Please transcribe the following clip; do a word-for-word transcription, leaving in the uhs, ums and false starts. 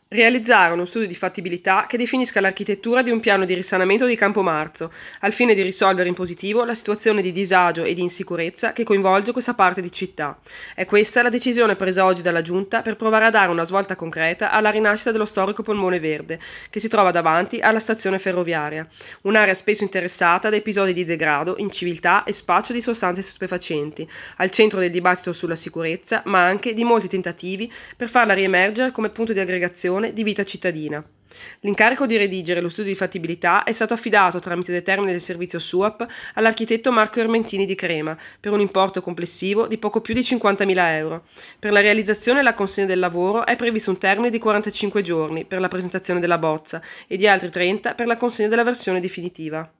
Realizzare uno studio di fattibilità che definisca l'architettura di un piano di risanamento di Campomarzo, al fine di risolvere in positivo la situazione di disagio e di insicurezza che coinvolge questa parte di città. È questa la decisione presa oggi dalla Giunta per provare a dare una svolta concreta alla rinascita dello storico polmone verde, che si trova davanti alla stazione ferroviaria, un'area spesso interessata da episodi di degrado, inciviltà e spaccio di sostanze stupefacenti, al centro del dibattito sulla sicurezza, ma anche di molti tentativi per farla riemergere come punto di aggregazione di vita cittadina. L'incarico di redigere lo studio di fattibilità è stato affidato tramite determine del servizio S U A P all'architetto Marco Ermentini di Crema per un importo complessivo di poco più di cinquantamila euro. Per la realizzazione e la consegna del lavoro è previsto un termine di quarantacinque giorni per la presentazione della bozza e di altri trenta per la consegna della versione definitiva.